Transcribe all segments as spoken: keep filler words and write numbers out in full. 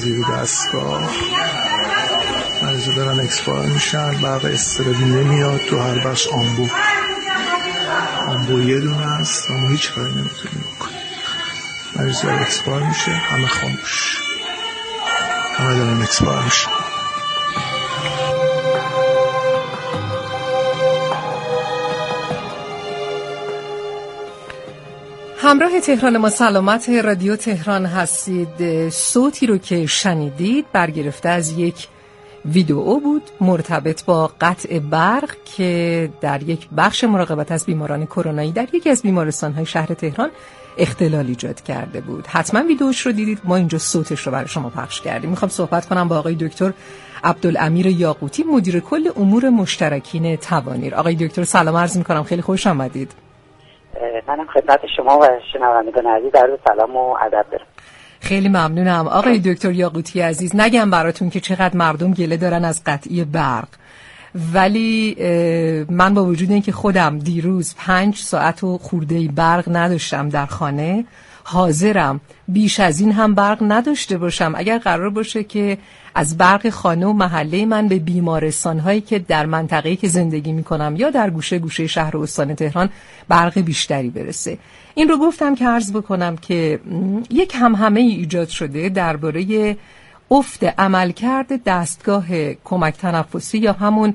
زیر دستگاه، مریضا دارن اکسپایر میشن، برق استرابی نمیاد تو هر بخش. آمبو آمبو یه دونه است، اما هیچ کاری نمیتونیم بکنیم. مریضا اکسپایر میشه، همه خاموش، همه دارن اکسپایر میشه. همراه تهران ما سلامت رادیو تهران هستید. صوتی رو که شنیدید برگرفته از یک ویدئو بود مرتبط با قطع برق که در یک بخش مراقبت از بیماران کرونایی در یکی از بیمارستان‌های شهر تهران اختلال ایجاد کرده بود. حتما ویدئوش رو دیدید، ما اینجا صوتش رو برای شما پخش کردیم. میخوام صحبت کنم با آقای دکتر عبدالامیر یاقوتی، مدیر کل امور مشترکین توانیر. آقای دکتر سلام عرض میکنم، خیلی خوش آمدید. منم خدمت شما و شنوندگان عزیز عرض سلام و ادب دارم. خیلی ممنونم آقای دکتر یاقوتی عزیز. نگم براتون که چقدر مردم گله دارن از قطعی برق، ولی من با وجود اینکه خودم دیروز پنج ساعت و خورده‌ای برق نداشتم در خانه، حاضرم بیش از این هم برق نداشته باشم اگر قرار باشه که از برق خانه و محله من به بیمارستان‌هایی که در منطقه‌ای که زندگی می‌کنم یا در گوشه گوشه شهر و استان تهران برق بیشتری برسه. این رو گفتم که عرض بکنم که یک همهمه ایجاد شده درباره افت عملکرد دستگاه کمک تنفسی یا همون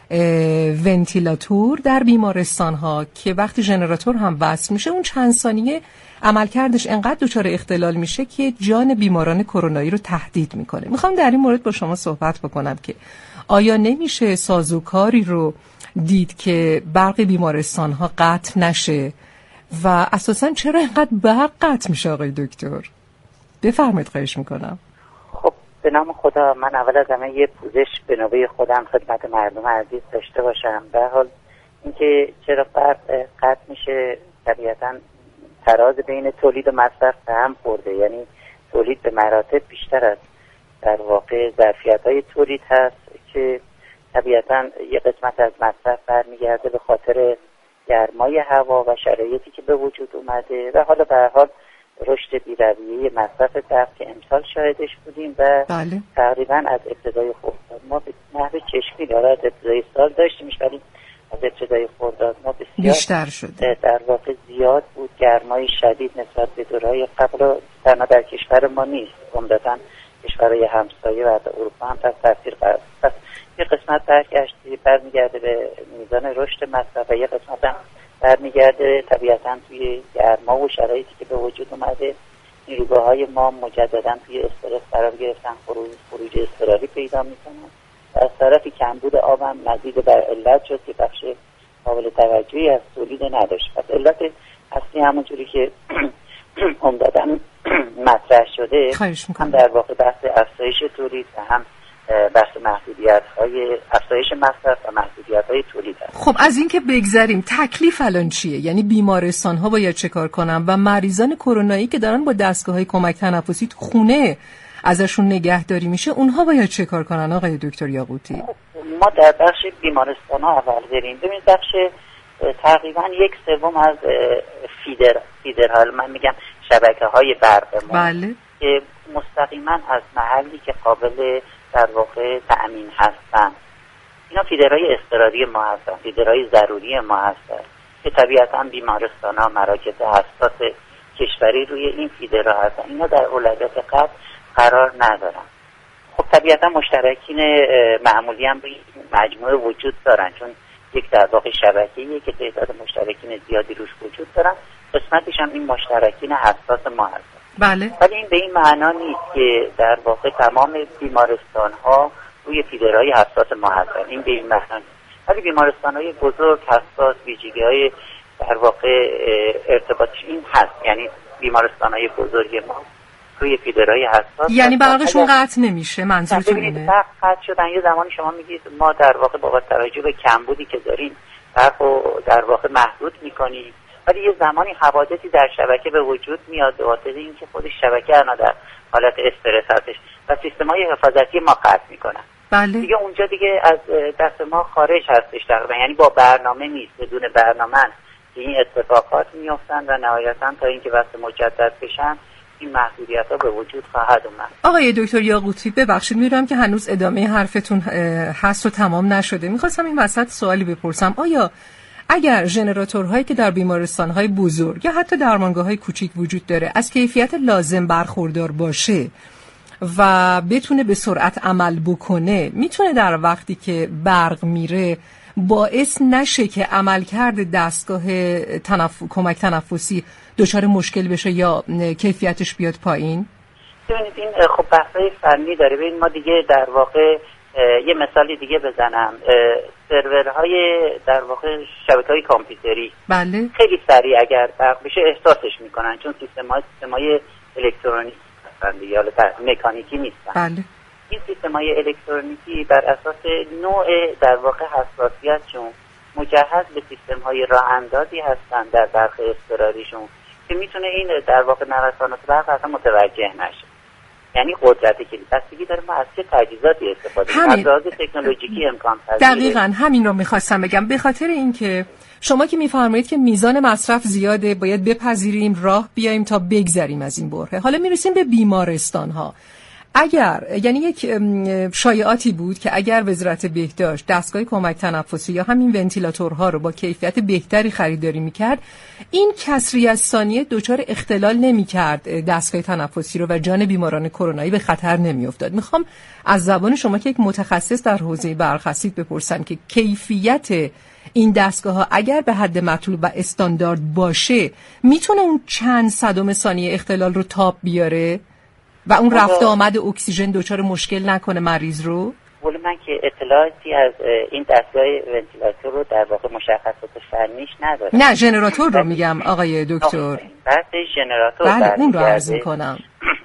ونتیلاتور در بیمارستان‌ها که وقتی ژنراتور هم وصل میشه اون چند ثانیه عملکردش انقدر دچار اختلال میشه که جان بیماران کرونایی رو تهدید میکنه. میخوام در این مورد با شما صحبت بکنم که آیا نمیشه سازوکاری رو دید که برق بیمارستان‌ها قطع نشه و اساساً چرا اینقدر برق قطع میشه آقای دکتر؟ بفرمایید خواهش میکنم. خب به نام خدا، من اول از همه یه پوزش به نوبه خودم خدمت مردم عزیز داشته باشم. به حال اینکه چرا برق قطع میشه طبیعتاً تراز بین تولید و مصرف به هم خورده، یعنی تولید به مراتب بیشتر از در واقع ظرفیت‌های تولید هست که طبیعتاً یه قسمت از مصرف برمیگرده به خاطر گرمای هوا و شرایطی که به وجود اومده و حالا به هر حال رشد بی‌رویه مصرف برق که امسال شاهدش بودیم و بله. تقریباً از ابتدای خرداد ما به نحو چشمی داره از ابتدای سال داشتیمش، ولی از ابتدای خرداد ما بسیار بیشتر شده. در واقع زیاد بود گرمای شدید نسبت به دورهای قبل. تنها در کشور ما نیست، عمدتاً کشورهای همسایه و اروپا هم تحت تاثیر قرار پس یه قسمت برگشتی برمیگرده به میزان رشد مصرف و یه قسمت هم برمیگرده طبیعتاً توی گرما و شرایطی که به وجود اومده نیروگاه‌های ما مجدداً توی استرس قرار گرفتن، خروج خروج اضطراری پیدا میکنن. از طرفی کمبود آب هم مزید بر علت شد که بخش قابل توجهی از تولید نداشت. پس علت اصلی همونجوری که عمدتاً مطرح شده هم در واقع بحث افزایش تولید و هم بحث محدودیت‌های افزایش مصرف و محدودیت‌های تولید هست. خب از این که بگذریم، تکلیف الان چیه؟ یعنی بیمارستان‌ها باید چه کار کنن و مریضان کرونایی که دارن با دستگاه‌های کمک تنفسی تو خونه ازشون نگهداری میشه اونها باید چه کار کنن آقای دکتر یاقوتی؟ ما در بخش بیمارستان‌ها اول بریم. ببینید بخش تقریباً یک سوم از فیدر فیدرها من میگم شبکه‌های برق ما بله. که مستقیما از محلی که قابل در واقع تأمین هستن، اینا فیدرهای اضطراری ما هستن، فیدرهای ضروری ما هستن که طبیعتاً بیمارستان‌ها مراکز حساس کشوری روی این فیدرها هستن. اینا در اولویت قبل قرار ندارن. خب طبیعتاً مشترکین معمولی هم روی مجموعه وجود دارن، چون یک در واقع شبکه‌ایه که تعداد مشترکین زیادی روش وجود دارن. قسمتش هم این مشترکین حساس ما هستن. بله. ولی این به این معنا نیست که در واقع تمام بیمارستان‌ها روی فیدرهای حساس ما هستن. این به این معنا نیست. ولی بیمارستان‌های بزرگ حساس ویژگی‌های در واقع ارتباطش این هست، یعنی بیمارستان‌های بزرگ ما روی فیدرهای حساس، یعنی برقشون قطع نمیشه. منظورتون اینه؟ برق قطع شدن یه زمانی شما میگید ما در واقع با توجه به کمبودی که دارین برقو در واقع محدود می‌کنیم، ولی یه زمانی حوادثی در شبکه به وجود میاد به واسطه اینکه خود شبکه انا در حالت استرس هستش و سیستم‌های حفاظتی ما قطع میکنن. بله. دیگه اونجا دیگه از دست ما خارج هستش تقریبا، یعنی با برنامه نیست، بدون برنامه که این اتفاقات میافتن و نهایتاً تا اینکه وقت مجدد بشن این محدودیت ها به وجود خواهد اومد. آقای دکتر یاقوتی ببخشید میدونم که هنوز ادامه حرفتون هست و تمام نشده. میخواستم این وسط سوالی بپرسم. آیا اگر ژنراتورهایی که در بیمارستان‌های بزرگ یا حتی درمانگاه‌های کوچیک وجود داره از کیفیت لازم برخوردار باشه و بتونه به سرعت عمل بکنه، میتونه در وقتی که برق میره باعث نشه که عملکرد دستگاه تنف... کمک تنفسی دچار مشکل بشه یا کیفیتش بیاد پایین؟ ببینید این خب بحثای فنی داره. ببین ما دیگه در واقع یه مثالی دیگه بزنم، سرورهای در واقع شبکه‌های کامپیوتری بله خیلی سریع اگر برق بشه احساسش میکنن، چون سیستم‌های سیستم‌های الکترونیکی هستند یا مکانیکی نیستن. بله این سیستم‌های الکترونیکی بر اساس نوع در واقع حساسیتشون مجهز به سیستم‌های راه‌اندازی هستند در برق اضطراریشون که میتونه این در واقع نوسانات برق اصلا متوجه نشه. یعنی قدرت کلید بستگی داره ما از چه تجهیزاتی استفاده کنیم. از لحاظ تکنولوژیکی امکان پذیره. دقیقاً همین رو می‌خواستم بگم، به خاطر اینکه شما که می‌فرمایید که میزان مصرف زیاده، باید بپذیریم، راه بیایم تا بگذریم از این بره. حالا میرسیم به بیمارستان‌ها. اگر یعنی یک شایعاتی بود که اگر وزارت بهداشت دستگاه کمک تنفسی یا همین ونتیلاتورها رو با کیفیت بهتری خریداری میکرد، این کسری از ثانیه دچار اختلال نمیکرد دستگاه تنفسی رو و جان بیماران کرونایی به خطر نمیافتاد. میخوام از زبان شما که یک متخصص در حوزه برق هستید بپرسم که کیفیت این دستگاه ها اگر به حد مطلوب و استاندارد باشه میتونه اون چند صدم ثانیه اختلال رو تاب بیاره و اون رفت آمد اکسیژن دچار مشکل نکنه مریض رو؟ ولی من که اطلاعاتی از این دستگاه ونتیلاتور رو در واقع مشخصات فنیش ندارم. نه ژنراتور رو میگم آقای دکتر. بحث ژنراتور بله اون رو عرض میکنم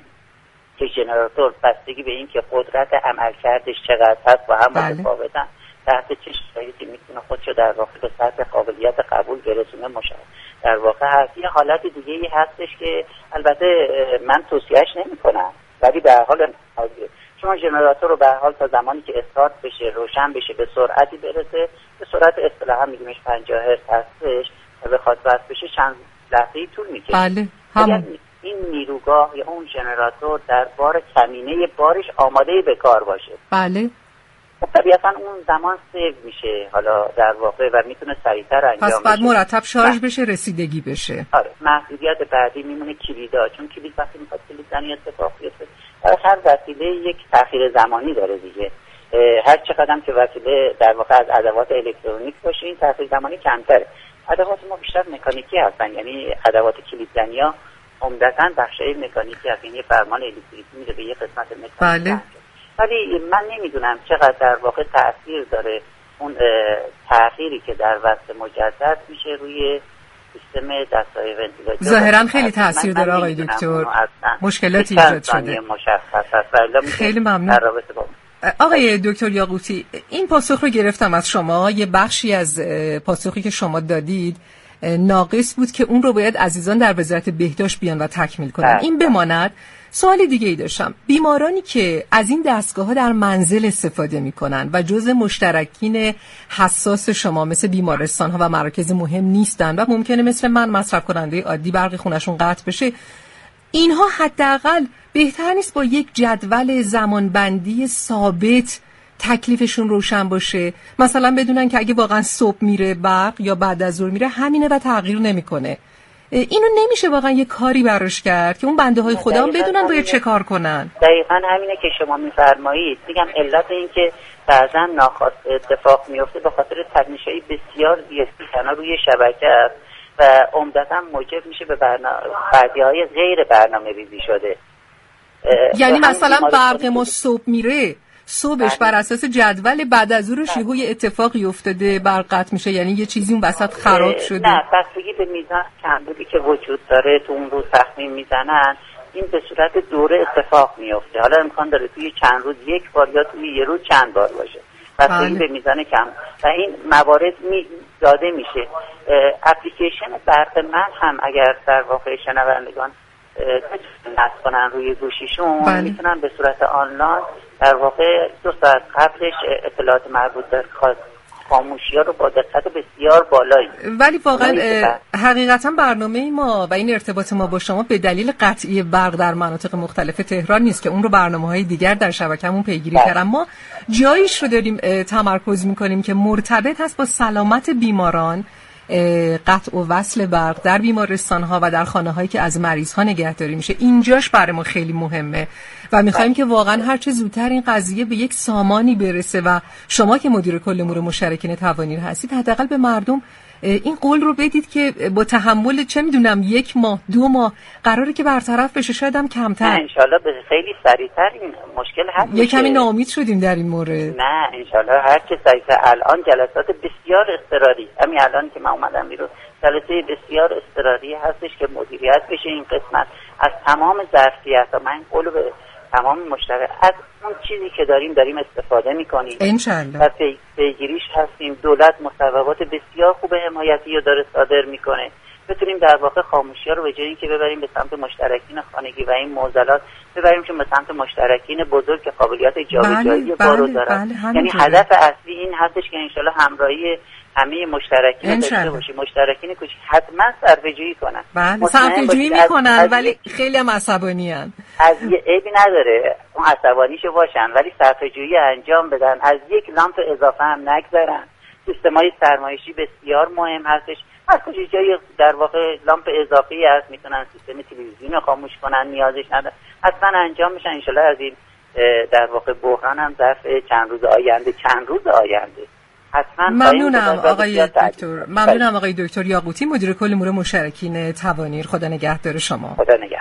که ژنراتور بستگی به این که قدرت عملکردش چقدر هست با هم متفاوتن، تحت چه شرایطی میتونه خودشو در واقع به سطح قابلیت قبول برسونه مشخص در واقع هست. یه حالت دیگه ای هستش که البته من توصیهش نمی کنم، ولی به هر حال شما ژنراتور رو به هر حال تا زمانی که استارت بشه روشن بشه به سرعتی برسه، به سرعت اصطلاحا میگیمش پنجاه هرتز هستش و بخواد وصل بشه چند لحظه‌ای طول میکشه. بله هم این نیروگاه یا اون ژنراتور در بار کمینه بارش آماده به کار باشه. بله طبیعتا اون زمان سیو میشه حالا در واقع و میتونه سریعتر انجام بشه. پس بعد مرتب شارژ بشه رسیدگی بشه. آره محدودیت بعدی میمونه کلیدا، چون کلید وقتی میخواد کلید زنی اتفاق بیفته برای هر وسیله یک تأخیر زمانی داره دیگه. هر چقدر که وسیله در واقع از ادوات الکترونیک باشه این تأخیر زمانی کمتره. ادوات ما بیشتر مکانیکی هستن، یعنی ادوات کلید زنی‌ها عمدتاً بخشای مکانیکی هستن، یعنی فرمان الکتریکی میده به یه قسمت مکانیکی. بله. ولی من نمیدونم چقدر در واقع تأثیر داره اون تأخیری که در وصل مجدد میشه روی سیستم دستگاه ونتیلاتور. ظاهرا خیلی تأثیر داره آقای دکتر، مشکلاتی ایجاد شده. خیلی ممنون آقای دکتر یاقوتی. این پاسخ رو گرفتم از شما، یه بخشی از پاسخی که شما دادید ناقص بود که اون رو باید عزیزان در وزارت بهداشت بیان و تکمیل کنن. این بماند. سوالی دیگه ای داشتم. بیمارانی که از این دستگاه ها در منزل استفاده می کنن و جزء مشترکین حساس شما مثل بیمارستان ها و مراکز مهم نیستن و ممکنه مثل من مصرف کننده عادی برق خونشون قطع بشه، اینها حداقل بهتر نیست با یک جدول زمانبندی ثابت تکلیفشون روشن باشه؟ مثلا بدونن که اگه واقعا صبح میره برق یا بعد از ظهر میره همینه و تغییر نمیکنه. اینو نمیشه واقعا یه کاری براش کرد که اون بنده های خدا هم بدونن باید چه کار کنن؟ دقیقاً همینه که شما میفرمایید. میگم علت این که بعضا ناخواسته اتفاق میفته به خاطر تکنیش‌های بسیار زیادی روی شبکه است و عمدتاً موجب میشه به برنامه بعدی‌های غیر برنامه‌ریزی شده. یعنی مثلا برق ما صبح میره، صبحش بر اساس جدول بعد از ظهرش یه اتفاقی افتاده برق قطع میشه، یعنی یه چیزی اون وسط خراب شده؟ نه، بستگی به میزان کمبودی که وجود داره تو اون روز تخمین میزنن این به صورت دوره اتفاق میفته. حالا امکان داره توی چند روز یک بار یا توی یه روز چند بار باشه، بستگی به میزان کم و این موارد می داده میشه. اپلیکیشن برق من هم اگر در واقع شنوندگان نصب کنن روی گوشیشون بله. میتونن به صورت آنلاین در واقع دو ساعت قبلش اطلاعات مربوط به خاموشی‌ها رو با دقت بسیار بالایی. ولی واقعا حقیقتا برنامه ما و این ارتباط ما با شما به دلیل قطعی برق در مناطق مختلف تهران نیست که اون رو برنامه‌های دیگر در شبکه‌مون پیگیری کردن. ما جاییش رو داریم تمرکز می‌کنیم که مرتبط هست با سلامت بیماران، قطع و وصل برق در بیمارستان‌ها و در خانه‌هایی که از مریض‌ها نگهداری میشه. اینجاش برای ما خیلی مهمه و می‌خوایم که واقعا هر چه زودتر این قضیه به یک سامانی برسه و شما که مدیر کل امور مشترکین توانیر هستید حداقل به مردم این قول رو بدید که با تحمل چه میدونم یک ماه دو ماه قراره که برطرف بشه، شاید هم کمتر. نه انشالله به خیلی سریعتر این مشکل حل میشه. یه کمی ناامید شدیم در این مورد. نه انشالله هر چه سریعتر. الان جلسات بسیار اضطراری، همین الان که من اومدم بیرون جلسه بسیار اضطراری هستش که مدیریت بشه این قسمت از تمام ظرفیت‌ها. من قول به تمام مشترک از اون چیزی که داریم داریم استفاده میکنیم انشالله و پیگیریش هستیم. دولت مصوبات بسیار خوب حمایتی رو داره صادر میکنه، بتونیم در واقع خاموشی‌ها رو به جای اینکه ببریم به سمت مشترکین خانگی و این معضلات ببریم چون به سمت مشترکین بزرگ که قابلیت جابجایی بله، بارو بله، دارن. بله، یعنی هدف اصلی این هستش که انشالله همراهی همه مشترکین داشته باشیم. مشترکین کوچیک حتما صرفه‌جویی کنن. بله صرفه‌جویی میکنن ولی خیلی هم عصبانی ان. از یه عیبی نداره اون عصبانیشو باشن ولی صرفه‌جویی انجام بدن، از یک لامپ اضافه هم نگذارن. سیستم‌های سرمایشی بسیار مهم هستش. هر کجا جای در واقع لامپ اضافی هست میتونن سیستم تلویزیون رو خاموش کنن، نیازش نداره. حتما انجام میشن انشالله از این در واقع بحران هم ظرف چند روز آینده چند روز آینده ممنونم آقای دکتر. ممنونم آقای دکتر یاقوتی، مدیر کل امور مشترکین توانیر. خدا نگهدار شما. خدا نگهدار.